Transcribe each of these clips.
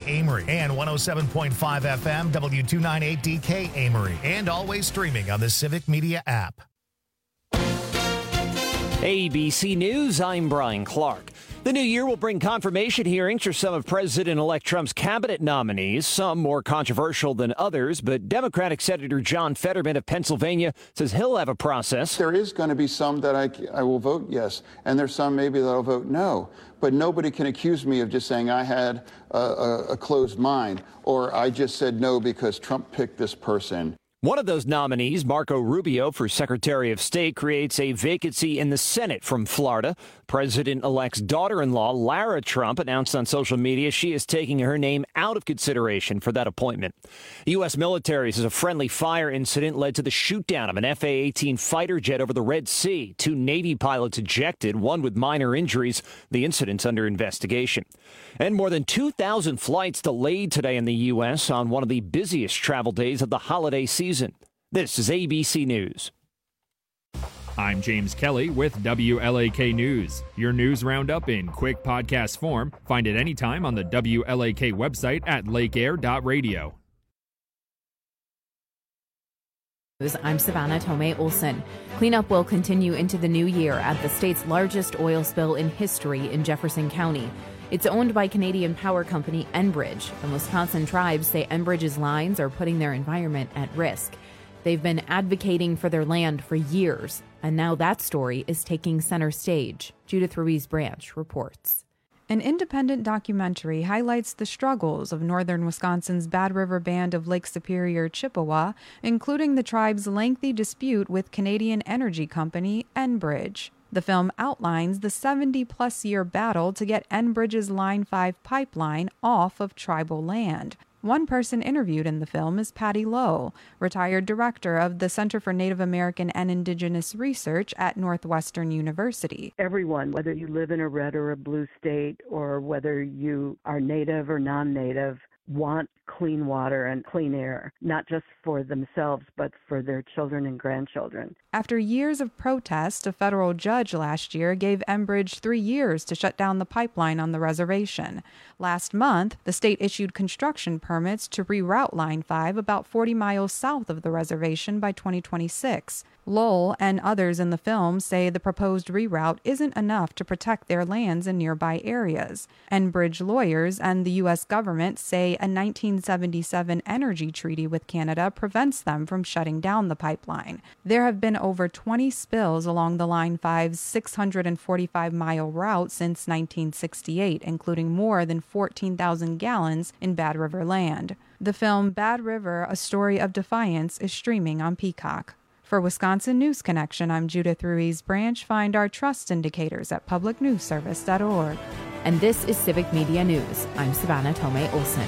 Amory, and 107.5 FM W298DK Amory, and always streaming on the Civic Media app. ABC News, I'm Brian Clark. The new year will bring confirmation hearings for some of President-elect Trump's cabinet nominees, some more controversial than others, but Democratic Senator John Fetterman of Pennsylvania says he'll have a process. There is going to be some that I will vote yes, and there's some maybe that I'll vote no. But nobody can accuse me of just saying I had a closed mind, or I just said no because Trump picked this person. One of those nominees, Marco Rubio for Secretary of State, creates a vacancy in the Senate from Florida. President-elect's daughter-in-law, Lara Trump, announced on social media she is taking her name out of consideration for that appointment. U.S. military says a friendly fire incident led to the shoot-down of an F-A-18 fighter jet over the Red Sea. 2 Navy pilots ejected, one with minor injuries. The incident's under investigation. And more than 2,000 flights delayed today in the U.S. on one of the busiest travel days of the holiday season. This is ABC News. I'm James Kelly with WLAK News. Your news roundup in quick podcast form. Find it anytime on the WLAK website at lakeair.radio. I'm Savannah Tomei Olson. Cleanup will continue into the new year at the state's largest oil spill in history in Jefferson County. It's owned by Canadian power company Enbridge. The Wisconsin tribes say Enbridge's lines are putting their environment at risk. They've been advocating for their land for years, and now that story is taking center stage. Judith Ruiz-Branch reports. An independent documentary highlights the struggles of northern Wisconsin's Bad River Band of Lake Superior, Chippewa, including the tribe's lengthy dispute with Canadian energy company Enbridge. The film outlines the 70-plus year battle to get Enbridge's Line 5 pipeline off of tribal land. One person interviewed in the film is Patty Lowe, retired director of the Center for Native American and Indigenous Research at Northwestern University. Everyone, whether you live in a red or a blue state, or whether you are native or non-native, want clean water and clean air, not just for themselves, but for their children and grandchildren. After years of protest, a federal judge last year gave Enbridge 3 years to shut down the pipeline on the reservation. Last month, the state issued construction permits to reroute Line 5 about 40 miles south of the reservation by 2026. Lowell and others in the film say the proposed reroute isn't enough to protect their lands in nearby areas. Enbridge lawyers and the U.S. government say a 1977 energy treaty with Canada prevents them from shutting down the pipeline. There have been over 20 spills along the Line 5's 645-mile route since 1968, including more than 14,000 gallons in Bad River land. The film Bad River, A Story of Defiance is streaming on Peacock. For Wisconsin News Connection, I'm Judith Ruiz-Branch. Find our trust indicators at publicnewsservice.org. And this is Civic Media News. I'm Savannah Tomei Olson.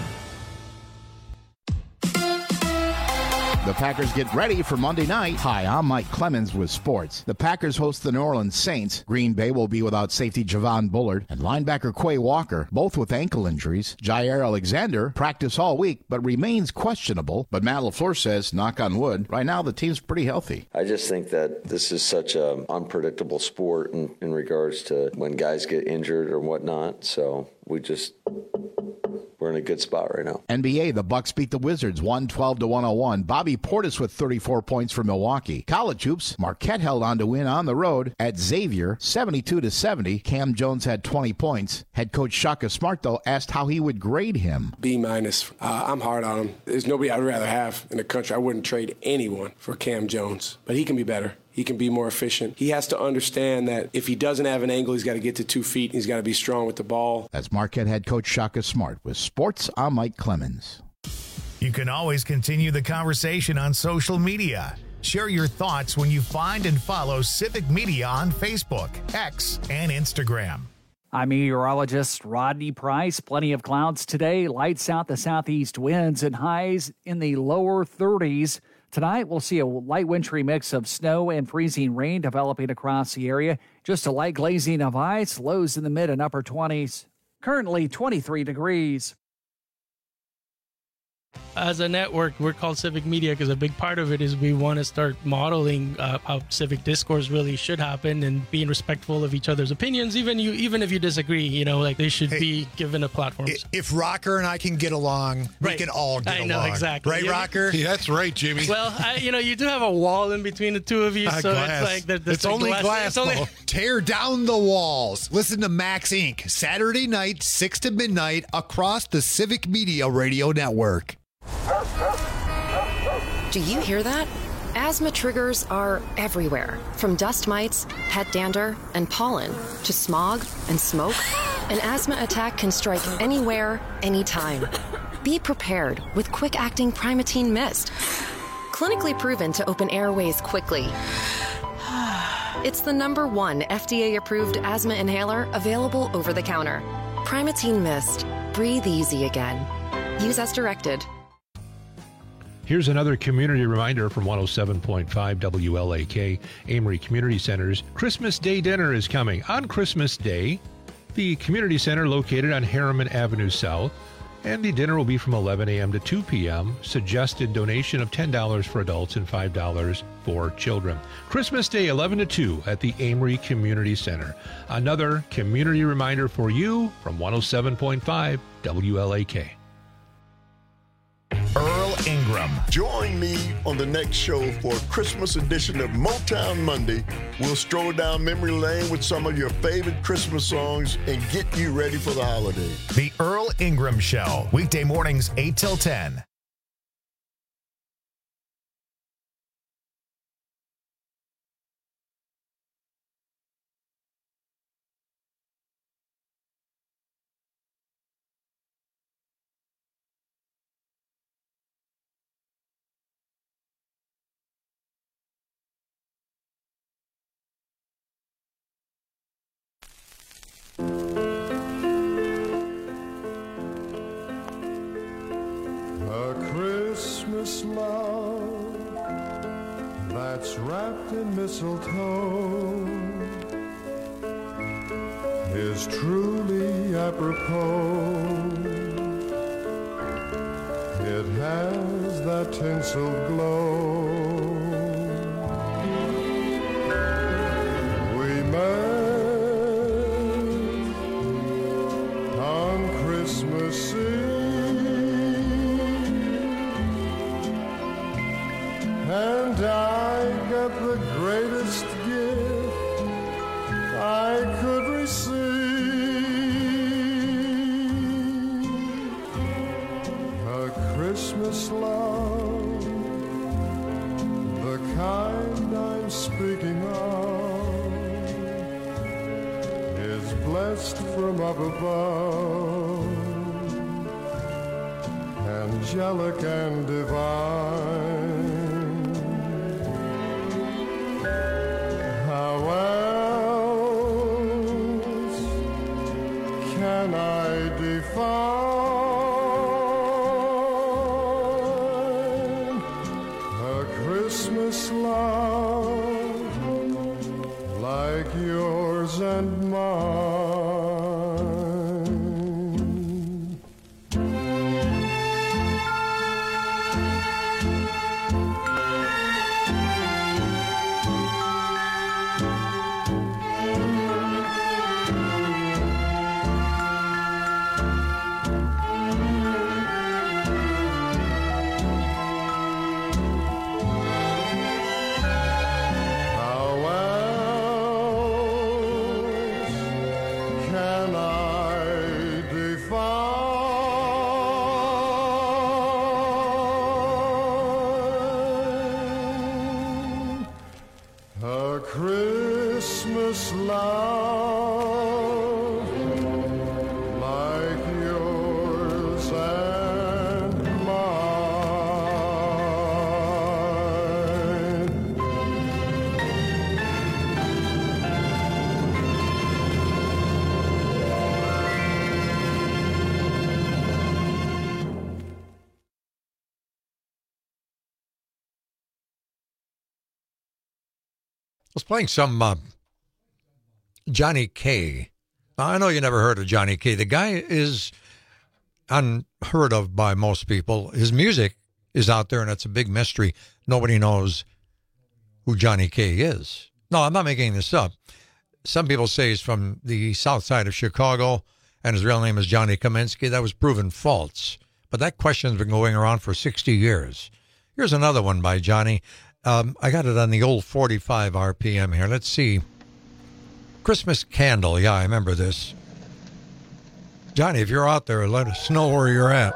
The Packers get ready for Monday night. Hi, I'm Mike Clemens with sports. The Packers host the New Orleans Saints. Green Bay will be without safety Javon Bullard and linebacker Quay Walker, both with ankle injuries. Jair Alexander practiced all week but remains questionable. But Matt LaFleur says, knock on wood, right now the team's pretty healthy. I just think that this is such an unpredictable sport in regards to when guys get injured or whatnot. So we're in a good spot right now. NBA, the Bucks beat the Wizards 112-101. Bobby Portis with 34 points for Milwaukee. College hoops, Marquette held on to win on the road at Xavier 72-70. Cam Jones had 20 points. Head coach Shaka Smart, though, asked how he would grade him. B-. I'm hard on him. There's nobody I'd rather have in the country. I wouldn't trade anyone for Cam Jones, but he can be better. He can be more efficient. He has to understand that if he doesn't have an angle, he's got to get to 2 feet. He's got to be strong with the ball. That's Marquette head coach Shaka Smart. With sports, I'm Mike Clemens. You can always continue the conversation on social media. Share your thoughts when you find and follow Civic Media on Facebook, X, and Instagram. I'm meteorologist Rodney Price. Plenty of clouds today. Lights out the southeast winds and highs in the lower 30s. Tonight, we'll see a light wintry mix of snow and freezing rain developing across the area. Just a light glazing of ice, lows in the mid and upper 20s. Currently 23 degrees. As a network, we're called Civic Media because a big part of it is we want to start modeling how civic discourse really should happen and being respectful of each other's opinions, even if you disagree. Like they should be given a platform. If Rocker and I can get along, we can all get along. I know, exactly. Right, Rocker? Yeah, that's right, Jimmy. Well, you do have a wall in between the two of you, so glass. It's like it's like only glass. Tear down the walls. Listen to Max Inc. Saturday night, 6 to midnight, across the Civic Media Radio Network. Do you hear that? Asthma triggers are everywhere, from dust mites, pet dander, and pollen, to smog and smoke. An asthma attack can strike anywhere, anytime. Be prepared with quick-acting Primatene Mist. Clinically proven to open airways quickly. It's the #1 FDA-approved asthma inhaler available over the counter. Primatene Mist. Breathe easy again. Use as directed. Here's another community reminder from 107.5 WLAK, Amory Community Center's Christmas Day dinner is coming. On Christmas Day, the community center located on Harriman Avenue South, and the dinner will be from 11 a.m. to 2 p.m. Suggested donation of $10 for adults and $5 for children. Christmas Day, 11 to 2 at the Amory Community Center. Another community reminder for you from 107.5 WLAK. Earl Ingram. Join me on the next show for a Christmas edition of Motown Monday. We'll stroll down memory lane with some of your favorite Christmas songs and get you ready for the holiday. The Earl Ingram Show, weekday mornings 8 till 10. Christmas love that's wrapped in mistletoe is truly apropos. It has that tinsel glow. We met on Christmas Eve, and I got the greatest gift I could receive. A Christmas love, the kind I'm speaking of, is blessed from up above, angelic and divine. How else can I define a Christmas love like yours and mine? Christmas love like yours and mine. I was playing some Johnny Kaye. I know you never heard of Johnny Kaye. The guy is unheard of by most people. His music is out there, and it's a big mystery. Nobody knows who Johnny K is. No, I'm not making this up. Some people say he's from the south side of Chicago, and his real name is Johnny Kaminsky. That was proven false. But that question's been going around for 60 years. Here's another one by Johnny. I got it on the old 45 RPM here. Let's see. Christmas Candle. Yeah, I remember this. Johnny, if you're out there, let us know where you're at.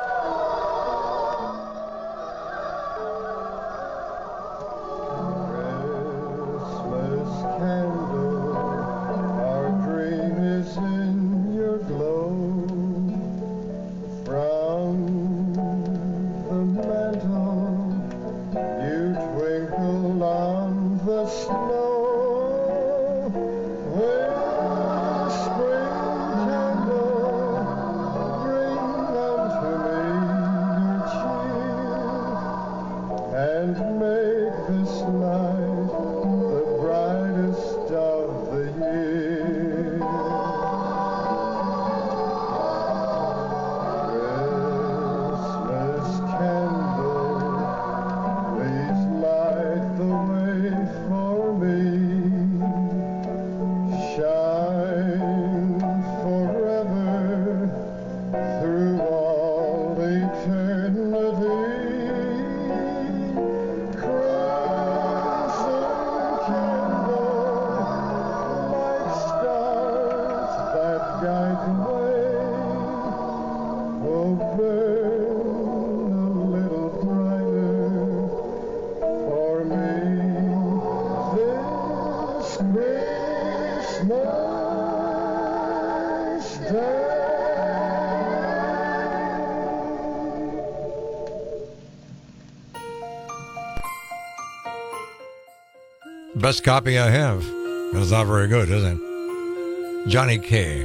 Best copy I have. It's not very good, is it? Johnny K.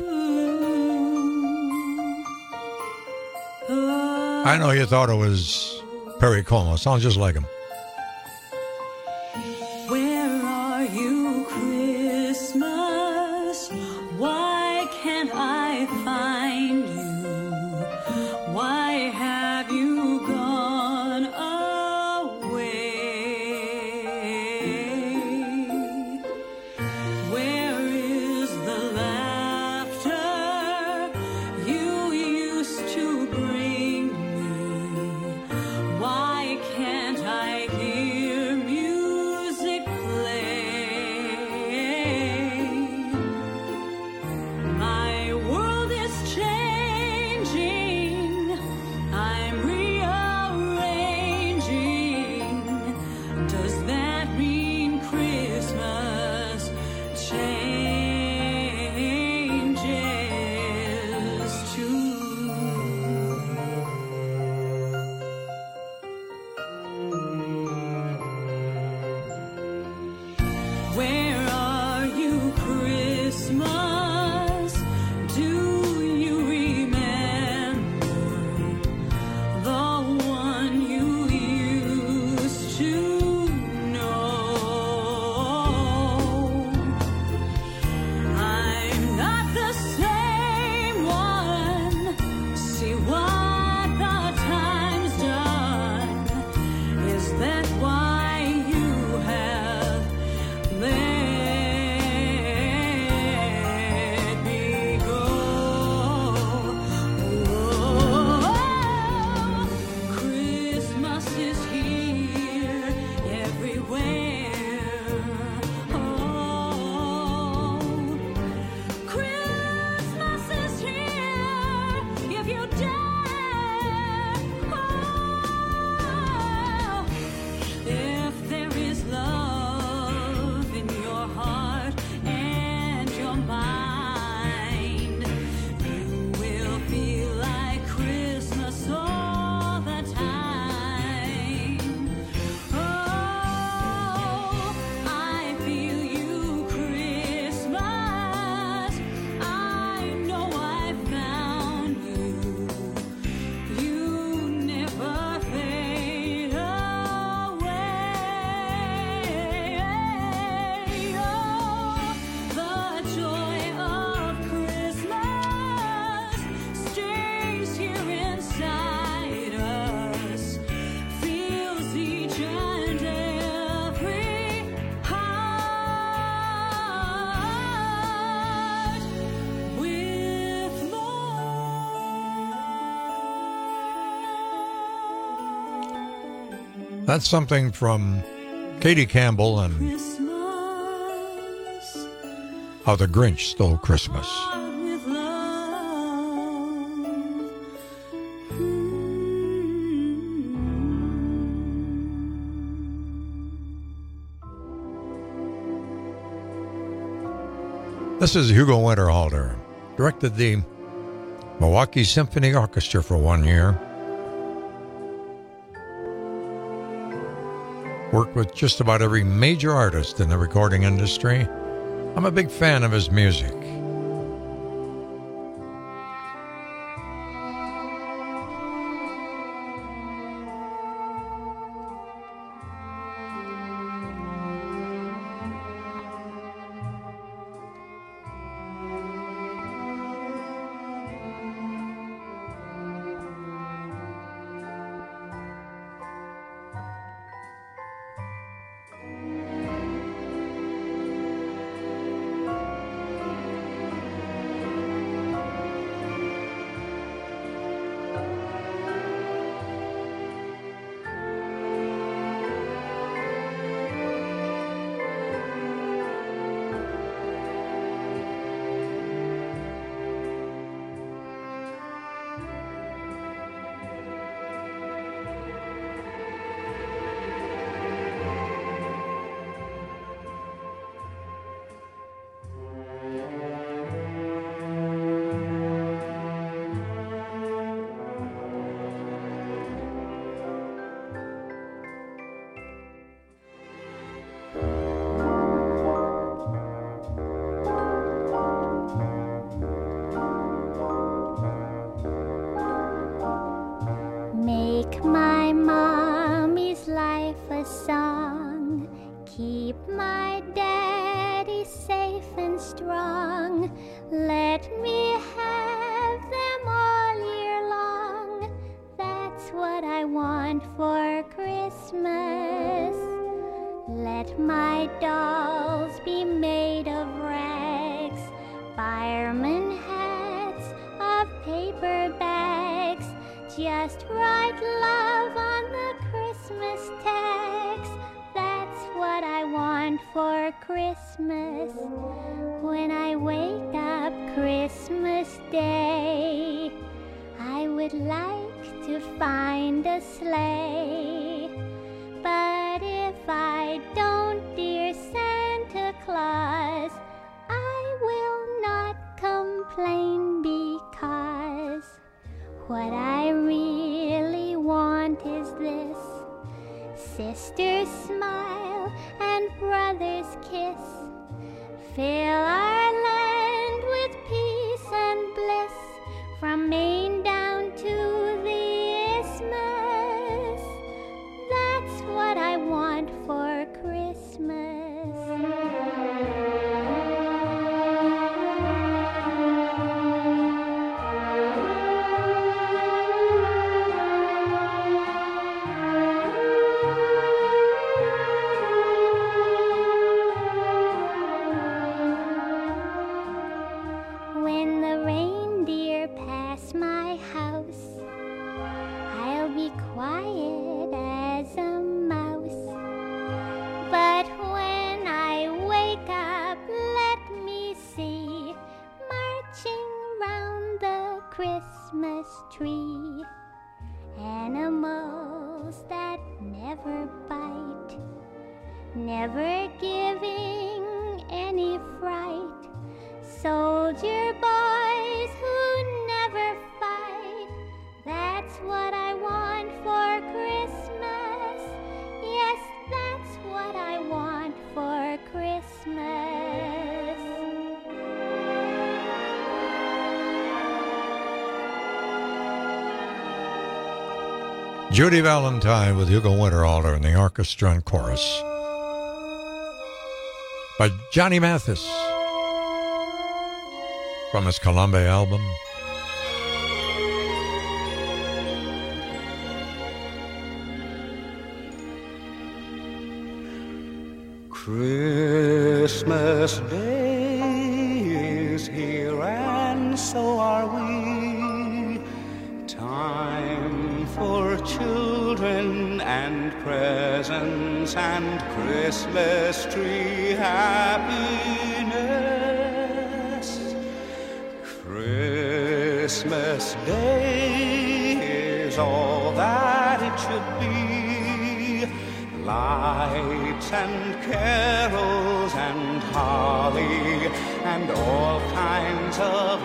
I know you thought it was Perry Como. Sounds just like him. Where are you, Christmas? Why can't I find you? Why have you gone away? Where is the laughter you used to bring me? Why can't I That's something from Katie Campbell and How the Grinch Stole Christmas. This is Hugo Winterhalter. Directed the Milwaukee Symphony Orchestra for 1 year. Worked with just about every major artist in the recording industry. I'm a big fan of his music. Make my mommy's life a song. Keep my daddy safe and strong. Let me have them all year long. That's what I want for Christmas. Let my dolls be made of rags, fireman hats of paper bags. Just write love on the Christmas tags. That's what I want for Christmas. When I wake up Christmas Day, I would like to find a sleigh. But if I don't, dear Santa Claus, I will not complain, because what I really want is this: sister's smile and brother's kiss. Fill our land with peace and bliss, from Maine down to the Isthmus. That's what I want for Christmas. When the reindeer pass my house, I'll be quiet as a mouse. But when I wake up, let me see, marching round the Christmas tree, animals that never bite, never giving any fright. Soldier boys who never fight. That's what I want for Christmas. Yes, that's what I want for Christmas. Judy Valentine with Hugo Winterhalter and the orchestra and chorus by Johnny Mathis from his Columbia album. Christmas Day is here, and so are we. Time for children children and presents and Christmas tree happiness. Christmas Day is all that it should be. Lights and carols and holly and all kinds of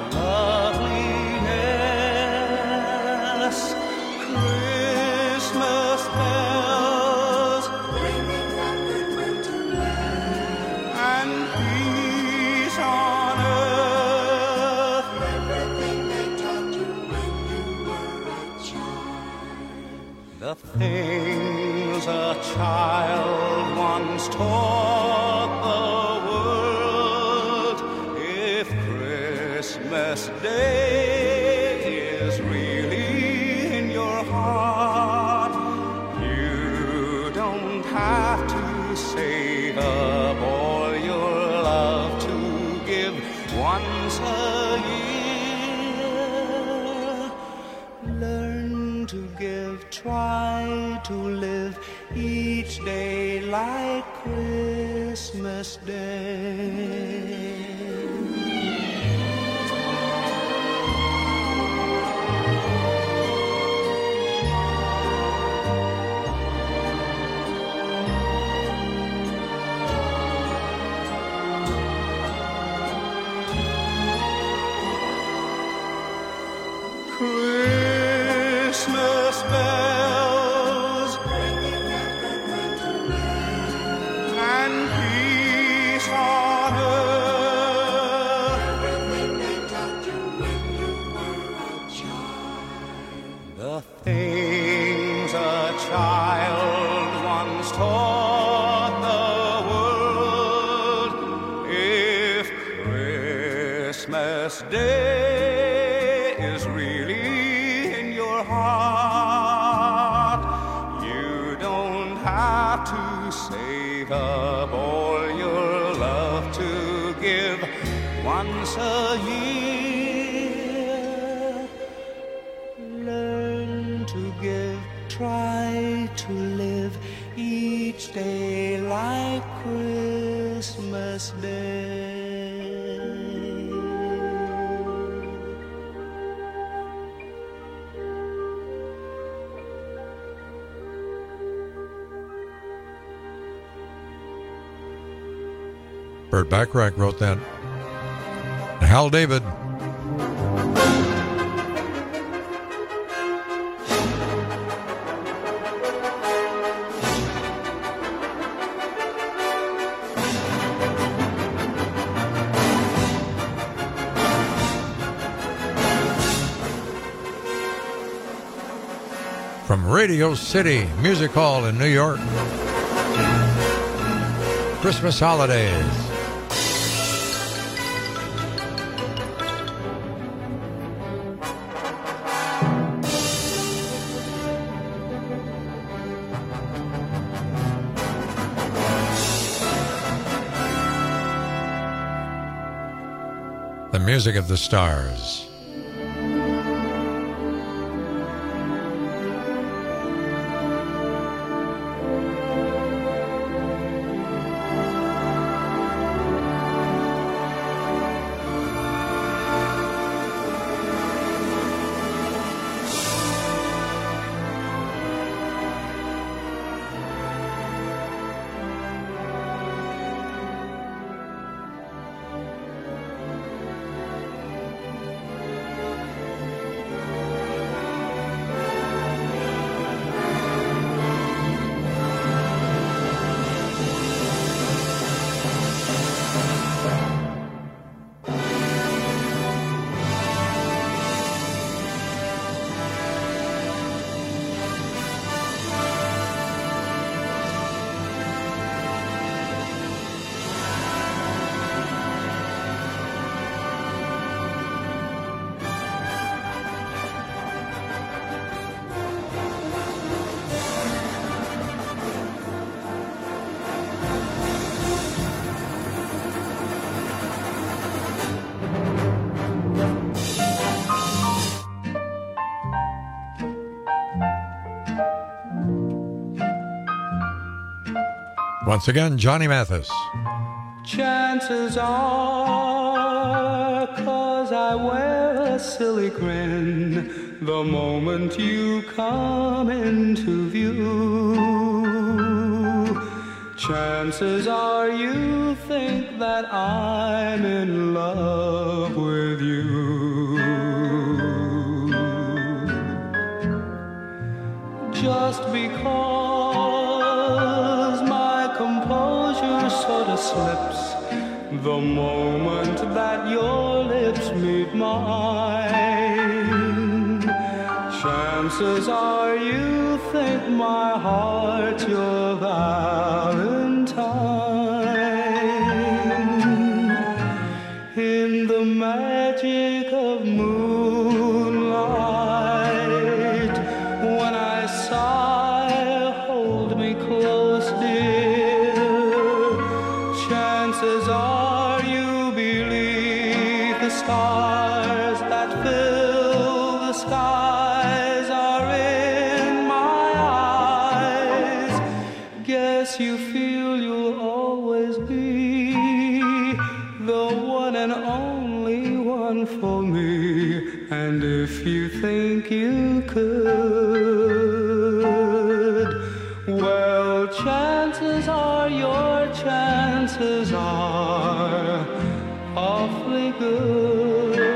loveliness. Christmas bells ringing on the winterland and peace on earth. Everything they taught you when you were a child. The things a child once taught the world. If Christmas Day is really in your heart, you don't have to save up all your love to give once a year. Learn to give, try to live each day like Christmas Day. Christmas bells ringing at the winterland and peace on earth. Everything they taught you when you were a child. The things a child once taught the world. If Christmas Day is really in your heart, you don't have to save up all your love to give once a year. Learn to give, try to live each day like Christmas Day. Burt Bacharach wrote that. Hal David. From Radio City Music Hall in New York. Christmas holidays. The music of the stars. Once again, Johnny Mathis. Chances are, 'cause I wear a silly grin the moment you come into view. Chances are you think that I'm in love with you. Just because my composure sort of slips the moment that your lips meet mine. Chances are you think my heart's your Valentine. In the magic of moonlight, when I sigh, hold me close, dear. Chances are you believe the stars that fill the skies are in my eyes. Guess you feel you'll always be the one and only one for me. And if you think you could, well, chances are your chances are awfully good.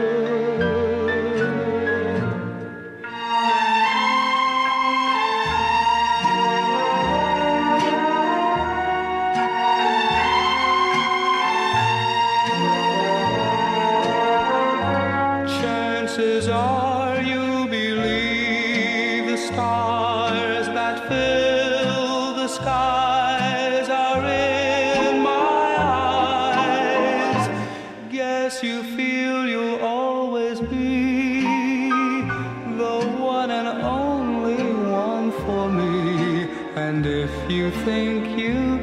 Chances are you believe the stars that fill the skies are in my eyes. Guess you feel you'll always be the one and only one for me. And if you think you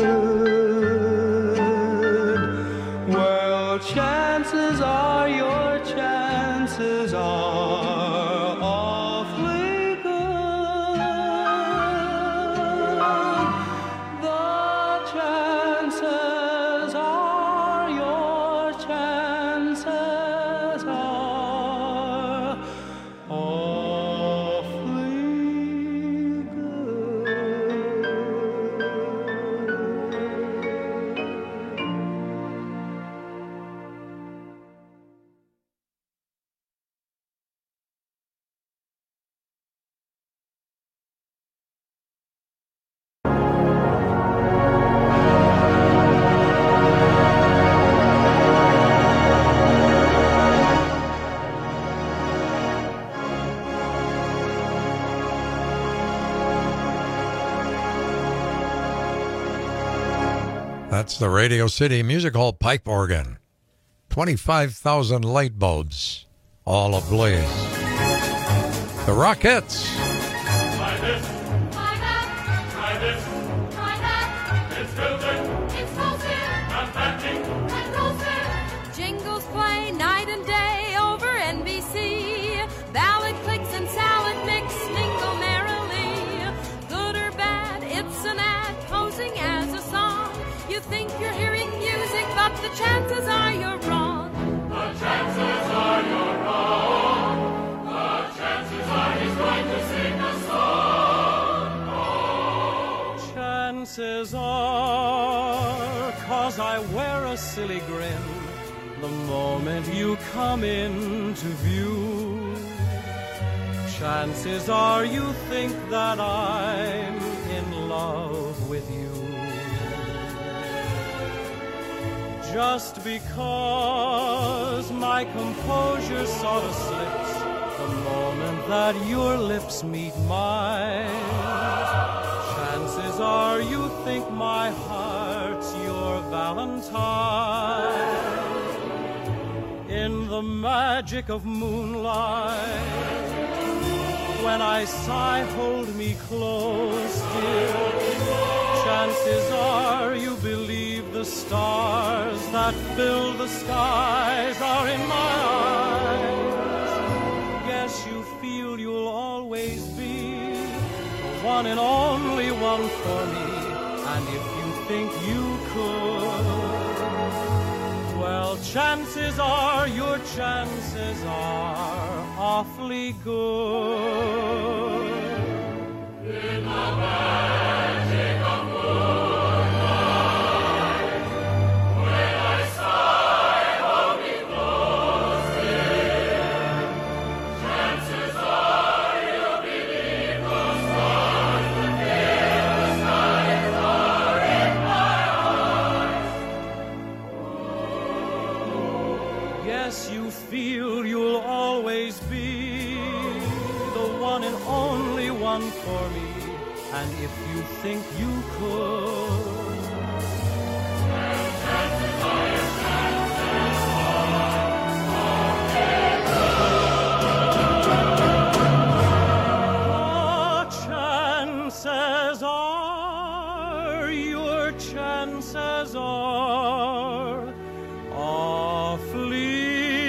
could, well, chances are your chances are awfully good. The chances are your chances are awfully That's the Radio City Music Hall pipe organ. 25,000 light bulbs, all ablaze. The Rockettes. Try this, try that, try this, try that. It's filtered, it's toasted, not packing, and roasted. Jingles play night and day over NBC. Ballad clicks and salad mix mingle merrily. Good or bad, it's an ad posing as a song. You think you're hearing music, but the chances are you're wrong. The chances are you're wrong. The chances are he's going to sing a song. Oh. Chances are, 'cause I wear a silly grin the moment you come into view. Chances are you think that I'm in love with you. Just because my composure sort of slips the moment that your lips meet mine. Chances are you think my heart's your Valentine. In the magic of moonlight, when I sigh, hold me close, dear. Chances are you believe the stars that fill the skies are in my eyes. Guess you feel you'll always be the one and only one for me. And if you think you could, well, chances are your chances are awfully good. In the magic of moonlight, when I sigh, hold me close, dear. Chances are you'll believe the stars, the dear, the skies are in my eyes. Yes, you feel you'll always be the one and only one for me, and if you think you could, well, chances are your chances are your chances are awfully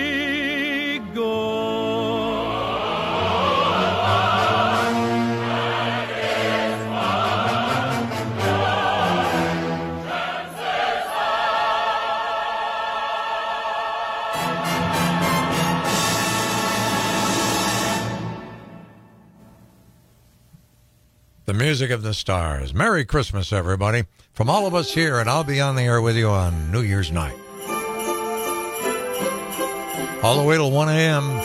The music of the stars. Merry Christmas, everybody. From all of us here, and I'll be on the air with you on New Year's night. All the way till 1 a.m.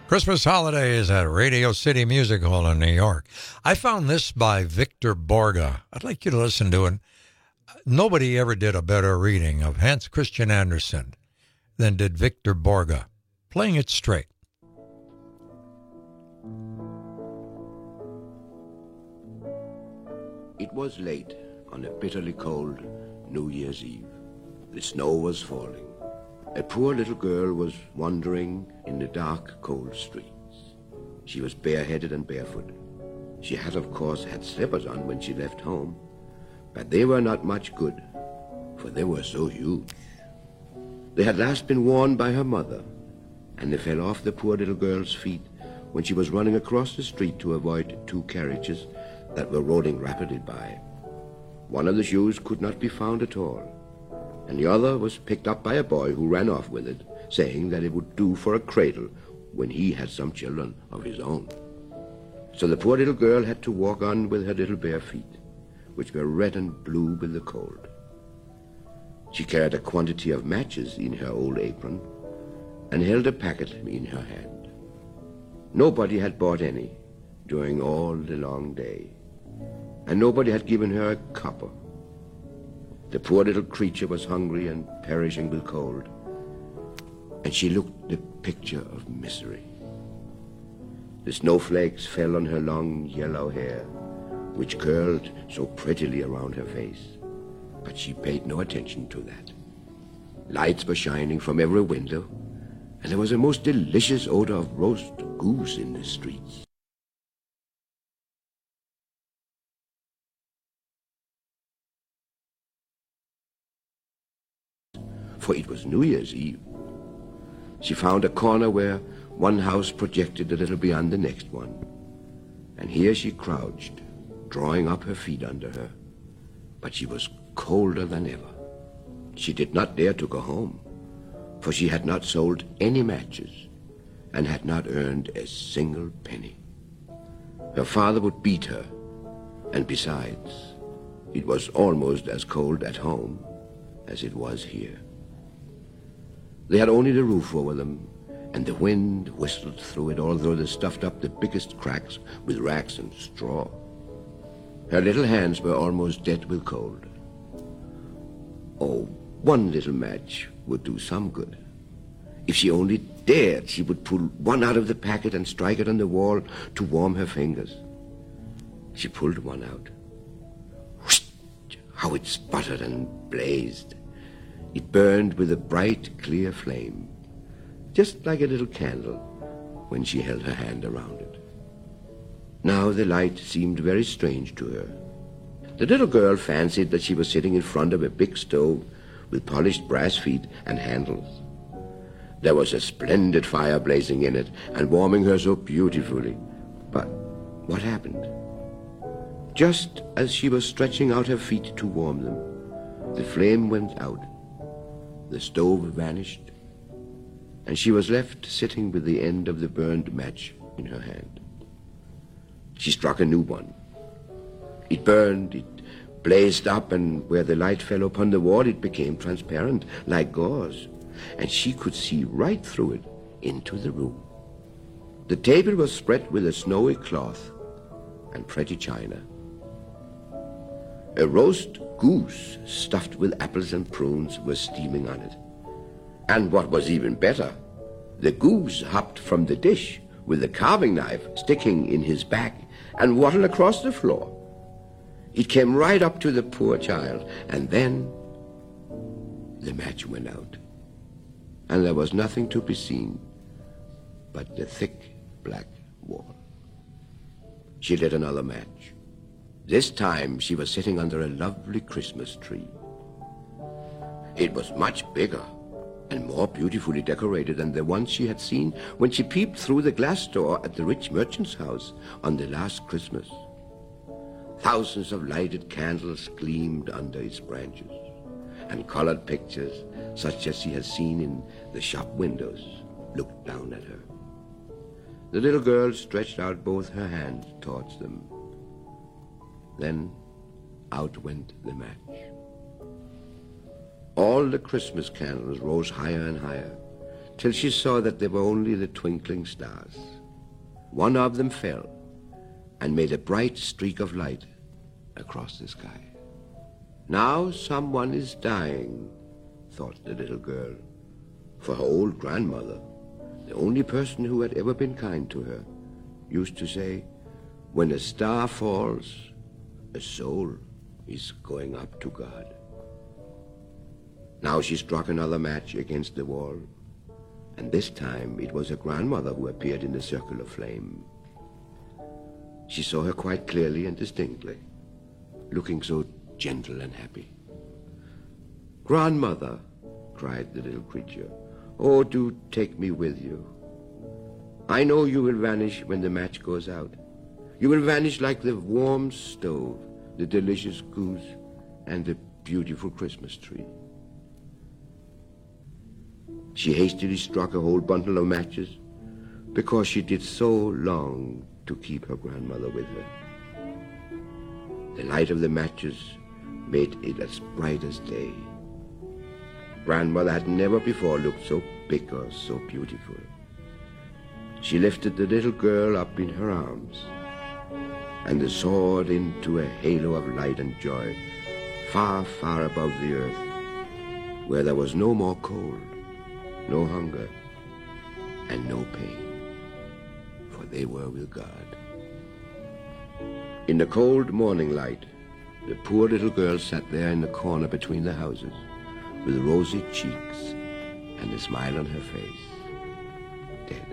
Christmas holidays at Radio City Music Hall in New York. I found this by Victor Borge. I'd like you to listen to it. Nobody ever did a better reading of Hans Christian Andersen than did Victor Borge, playing it straight. It was late on a bitterly cold New Year's Eve. The snow was falling. A poor little girl was wandering in the dark, cold streets. She was bareheaded and barefoot. She had, of course, had slippers on when she left home, but they were not much good, for they were so huge. They had last been worn by her mother, and they fell off the poor little girl's feet when she was running across the street to avoid two carriages that were rolling rapidly by. One of the shoes could not be found at all, and the other was picked up by a boy who ran off with it, saying that it would do for a cradle when he had some children of his own. So the poor little girl had to walk on with her little bare feet, which were red and blue with the cold. She carried a quantity of matches in her old apron and held a packet in her hand. Nobody had bought any during all the long day, and nobody had given her a copper. The poor little creature was hungry and perishing with cold, and she looked the picture of misery. The snowflakes fell on her long yellow hair, which curled so prettily around her face, but she paid no attention to that. Lights were shining from every window, and there was a most delicious odor of roast goose in the streets. For it was New Year's Eve. She found a corner where one house projected a little beyond the next one, and here she crouched, drawing up her feet under her. But she was colder than ever. She did not dare to go home, for she had not sold any matches and had not earned a single penny. Her father would beat her, and besides, it was almost as cold at home as it was here. They had only the roof over them, and the wind whistled through it, although they stuffed up the biggest cracks with rags and straw. Her little hands were almost dead with cold. Oh, one little match would do some good. If she only dared, she would pull one out of the packet and strike it on the wall to warm her fingers. She pulled one out. Whoosh! How it sputtered and blazed. It burned with a bright, clear flame, just like a little candle when she held her hand around it. Now the light seemed very strange to her. The little girl fancied that she was sitting in front of a big stove with polished brass feet and handles. There was a splendid fire blazing in it and warming her so beautifully. But what happened? Just as she was stretching out her feet to warm them, the flame went out. The stove vanished, and she was left sitting with the end of the burned match in her hand. She struck a new one. It burned, it blazed up, and where the light fell upon the wall, it became transparent, like gauze, and she could see right through it into the room. The table was spread with a snowy cloth and pretty china. A roast goose stuffed with apples and prunes was steaming on it. And what was even better, the goose hopped from the dish with the carving knife sticking in his back and waddled across the floor. It came right up to the poor child, and then the match went out, and there was nothing to be seen but the thick black wall. She lit another match. This time she was sitting under a lovely Christmas tree. It was much bigger and more beautifully decorated than the one she had seen when she peeped through the glass door at the rich merchant's house on the last Christmas. Thousands of lighted candles gleamed under its branches, and colored pictures, such as she had seen in the shop windows, looked down at her. The little girl stretched out both her hands towards them. Then out went the match. All the Christmas candles rose higher and higher, till she saw that they were only the twinkling stars. One of them fell and made a bright streak of light across the sky. Now someone is dying, thought the little girl, for her old grandmother, the only person who had ever been kind to her, used to say, when a star falls, a soul is going up to God. Now she struck another match against the wall, and this time it was her grandmother who appeared in the circle of flame. She saw her quite clearly and distinctly, looking so gentle and happy. "Grandmother," cried the little creature, "oh, do take me with you. I know you will vanish when the match goes out. You will vanish like the warm stove, the delicious goose, and the beautiful Christmas tree." She hastily struck a whole bundle of matches because she did so long to keep her grandmother with her. The light of the matches made it as bright as day. Grandmother had never before looked so big or so beautiful. She lifted the little girl up in her arms, and they soared into a halo of light and joy, far, far above the earth, where there was no more cold, no hunger, and no pain, for they were with God. In the cold morning light, the poor little girl sat there in the corner between the houses, with rosy cheeks and a smile on her face, dead.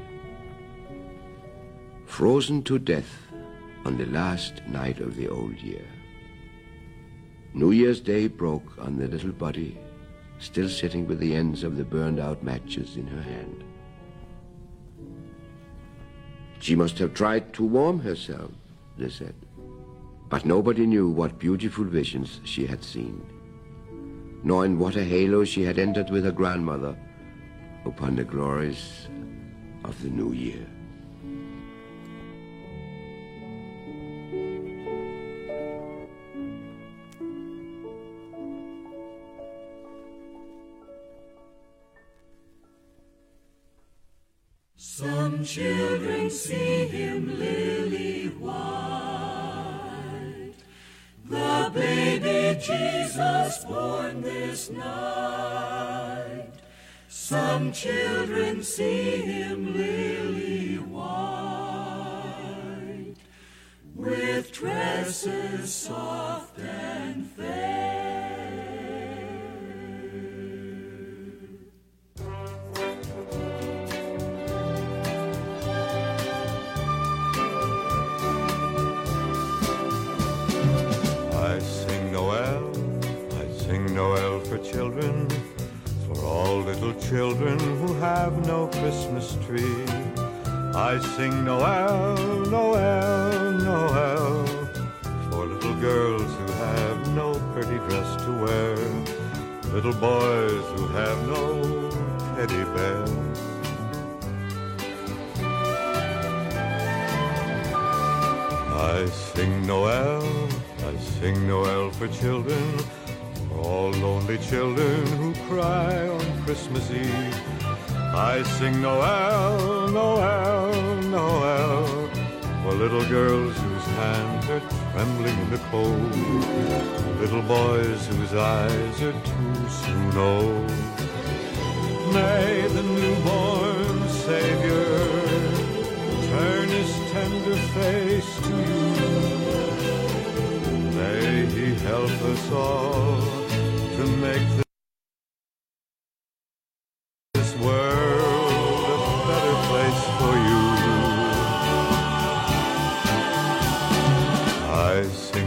Frozen to death on the last night of the old year. New Year's Day broke on the little body, still sitting with the ends of the burned-out matches in her hand. She must have tried to warm herself, they said, but nobody knew what beautiful visions she had seen, nor in what a halo she had entered with her grandmother upon the glories of the new year. Some children see him lily white, the baby Jesus born this night. Some children see him lily white, with tresses soft and fair. Noel for children, for all little children who have no Christmas tree. I sing Noel, Noel, Noel, for little girls who have no pretty dress to wear, little boys who have no teddy bear. I sing Noel for children, all lonely children who cry on Christmas Eve. I sing Noel, Noel, Noel, for little girls whose hands are trembling in the cold, little boys whose eyes are too soon old. May the newborn Savior turn his tender face to you. May he help us all to make this world a better place for you. I sing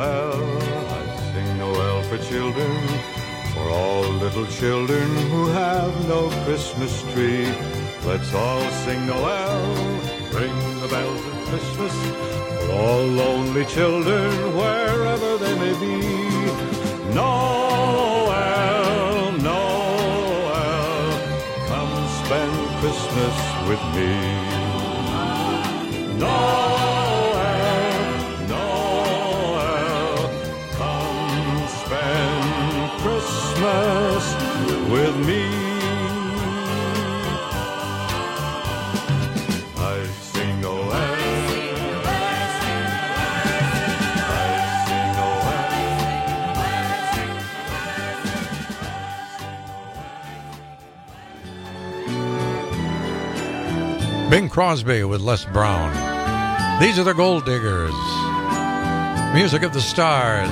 Noel for children, for all little children who have no Christmas tree. Let's all sing Noel, ring the bells of Christmas, for all lonely children wherever they may be. Noel, Noel, come spend Christmas with me. Noel, Noel, come spend Christmas with me. Bing Crosby with Les Brown. These are the Gold Diggers. Music of the Stars.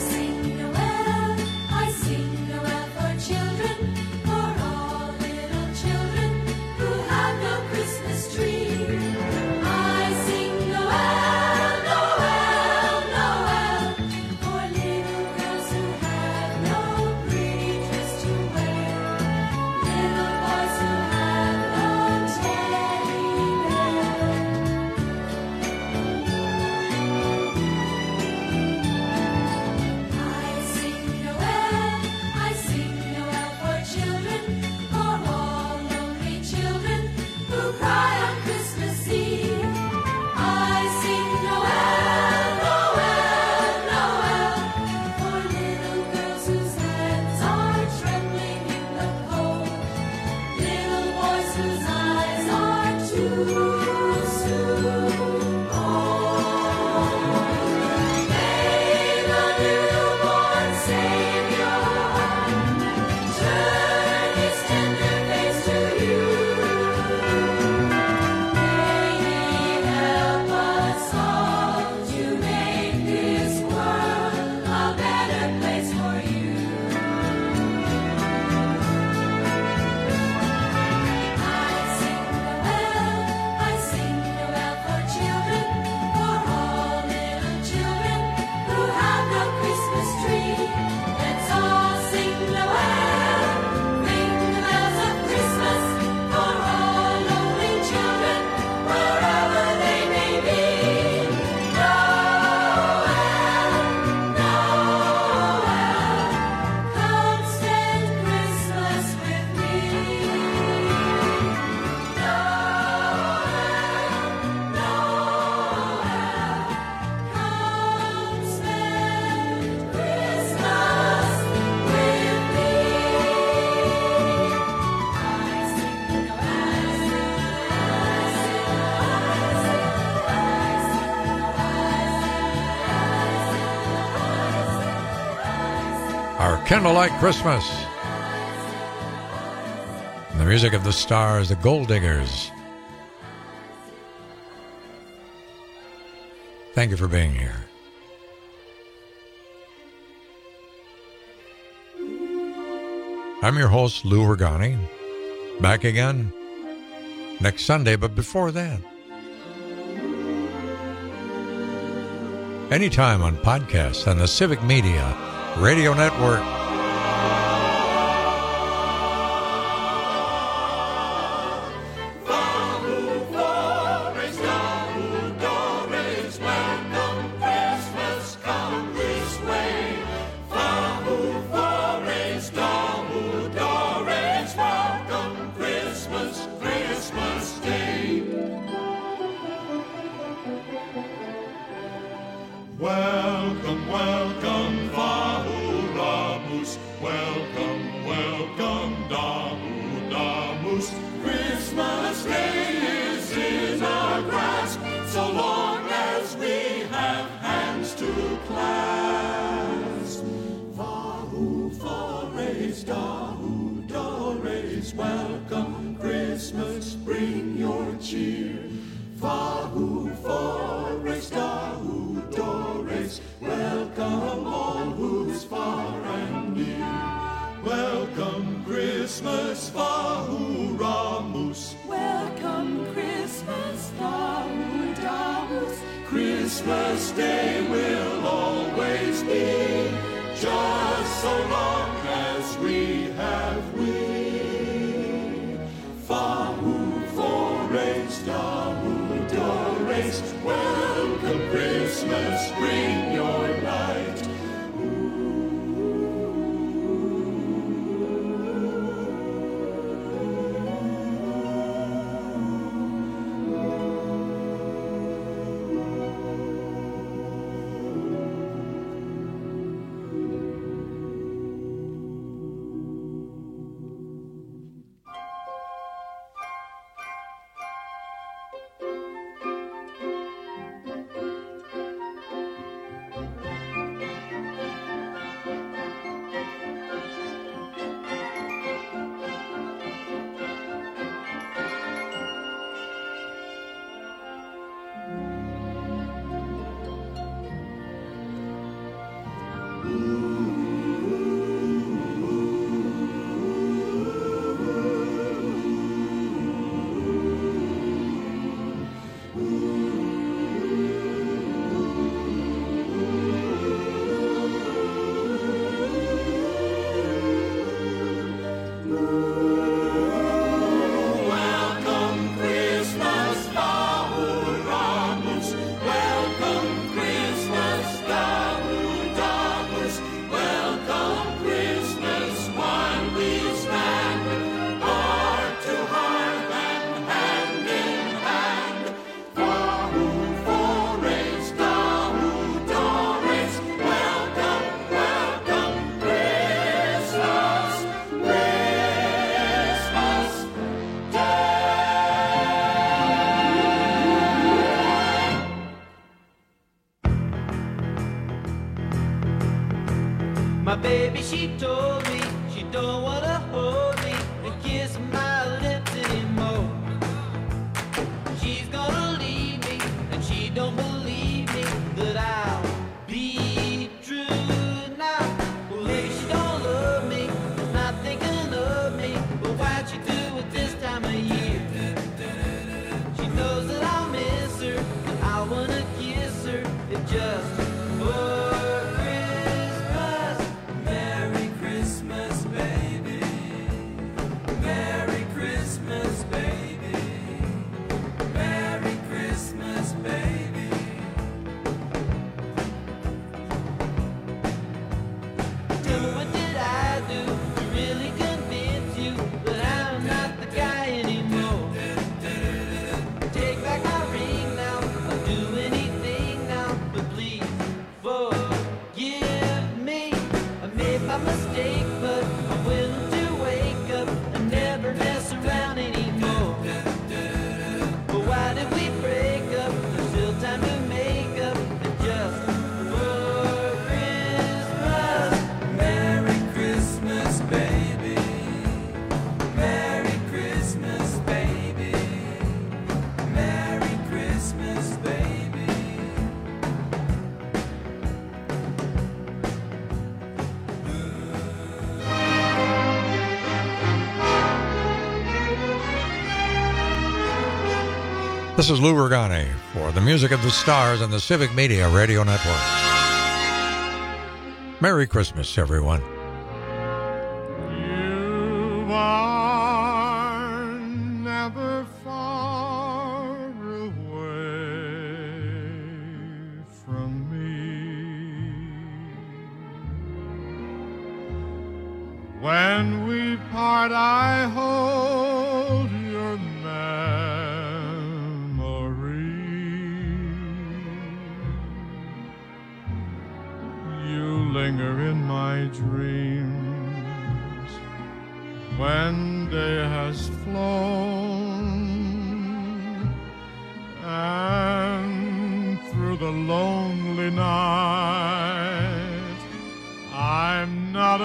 Candlelight Christmas. And the music of the Stars, the Gold Diggers. Thank you for being here. I'm your host, Lou Regani. Back again next Sunday, but before that, anytime on podcasts on the Civic Media Radio Network. Christmas Day will always be, just so long as we have we. Fahu Forays, Dahu Dores, welcome Christmas, bring your light. don't wanna hold me and kiss my lips anymore. She's gonna leave me and she don't believe me that I'll be true now. Well, maybe she don't love me, is not thinking of me, but why'd she do it this time of year? She knows that I'll miss her, and I wanna kiss her, if just for Christmas. Merry Christmas, baby. Merry Christmas, baby. Merry Christmas, baby. Tell me, what did I do to really convince you that I'm not the guy anymore? Take back my ring now, I'll do anything now, but please forgive me. I made my mistake, but I'm willing to wake up and never mess around anymore. But why did we break up? There's still time to make up, and just for Christmas. Merry Christmas, baby. Merry Christmas, baby. Merry Christmas, baby. This is Lou Ragani for the Music of the Stars and the Civic Media Radio Network. Merry Christmas, everyone. You are never far away from me. When we part, I hold your memory. You linger in my dreams when day has flown, and through the lonely night I'm not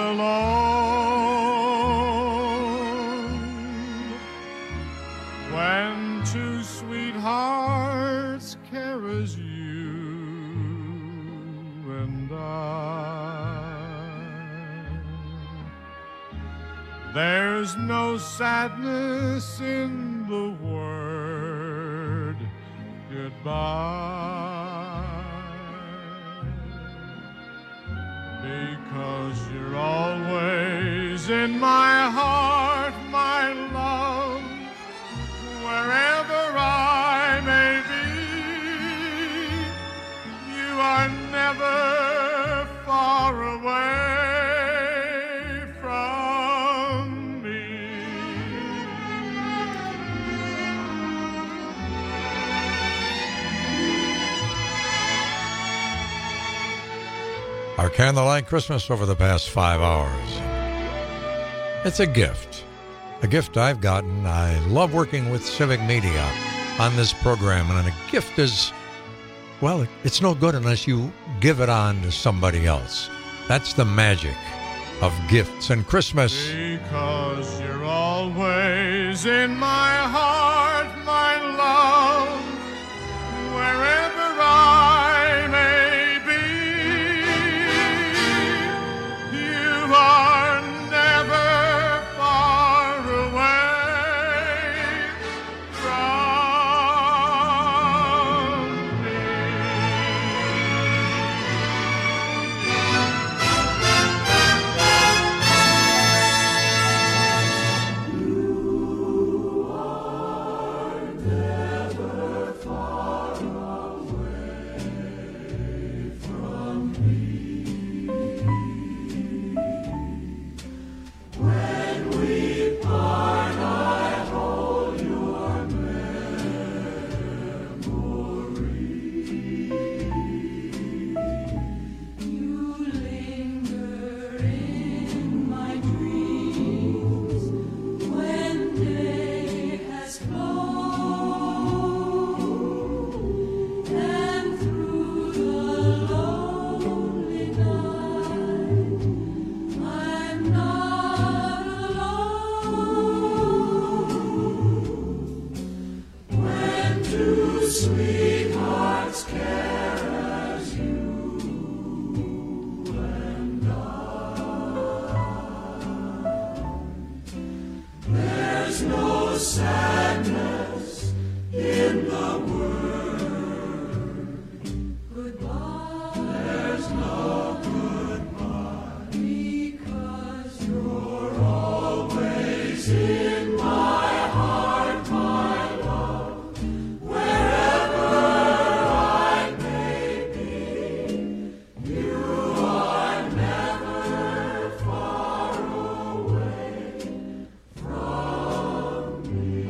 alone. When two sweethearts care as you and there's no sadness in the word goodbye, because you're always in my heart, my love, wherever I may be. You are never far away from me. Our candlelight Christmas over the past 5 hours. It's a gift I've gotten. I love working with Civic Media on this program, and a gift is, well, it's no good unless you give it on to somebody else. That's the magic of gifts and Christmas. Because you're always in my heart, my love, wherever I may be. You are never far away from me. sadness in the world. Goodbye. There's no goodbye, because you're always in my heart, my love. Wherever I may be, you are never far away from me.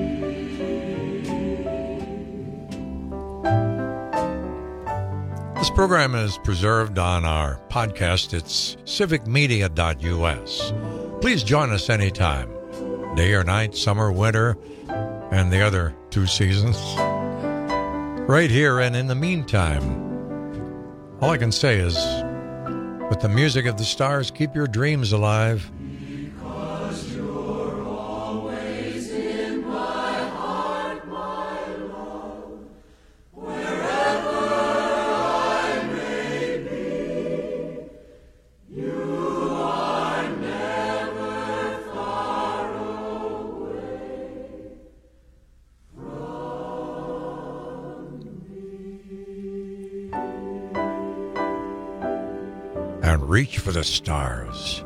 This program is preserved on our podcast. It's civicmedia.us. Please join us anytime, day or night, summer, winter, and the other 2 seasons. Right here, and in the meantime, all I can say is, with the music of the stars, keep your dreams alive. Because you're always in my heart, my love. Wherever I may be, you are never far away from me. And reach for the stars.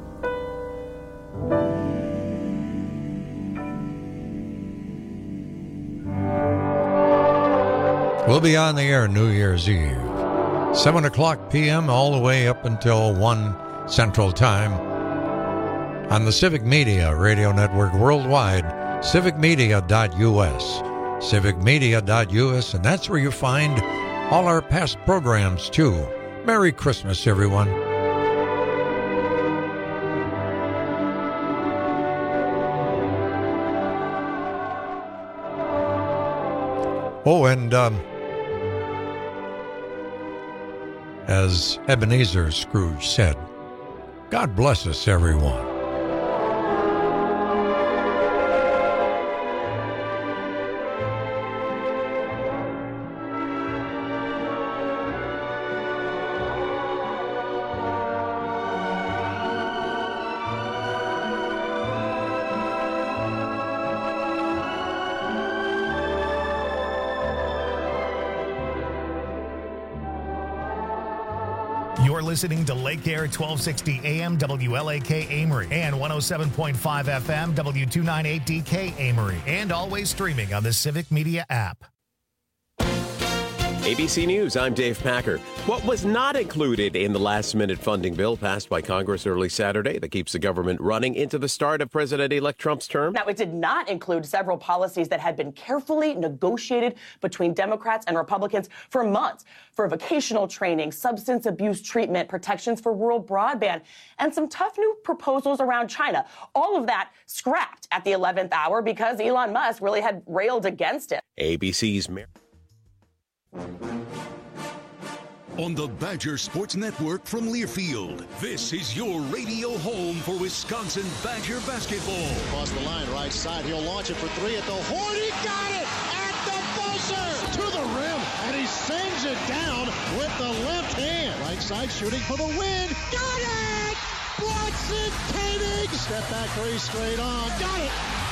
We'll be on the air New Year's Eve, 7 o'clock p.m. all the way up until 1 Central Time on the Civic Media Radio Network worldwide, civicmedia.us, civicmedia.us, and that's where you find all our past programs, too. Merry Christmas, everyone. Oh, and as Ebenezer Scrooge said, God bless us, everyone. You're listening to Lake Air 1260 AM WLAK Amory and 107.5 FM W298DK Amory, and always streaming on the Civic Media app. ABC News, I'm Dave Packer. What was not included in the last-minute funding bill passed by Congress early Saturday that keeps the government running into the start of President-elect Trump's term? Now, it did not include several policies that had been carefully negotiated between Democrats and Republicans for months, for vocational training, substance abuse treatment, protections for rural broadband, and some tough new proposals around China. All of that scrapped at the 11th hour because Elon Musk really had railed against it. ABC's On the Badger Sports Network from Learfield, this is your radio home for Wisconsin Badger basketball. Across the line, right side, he'll launch it for three at the horn. He got it at the buzzer to the rim, and he sends it down with the left hand. Right side, shooting for the win. Got it! Bronson Koenig! Step back three straight on. Got it!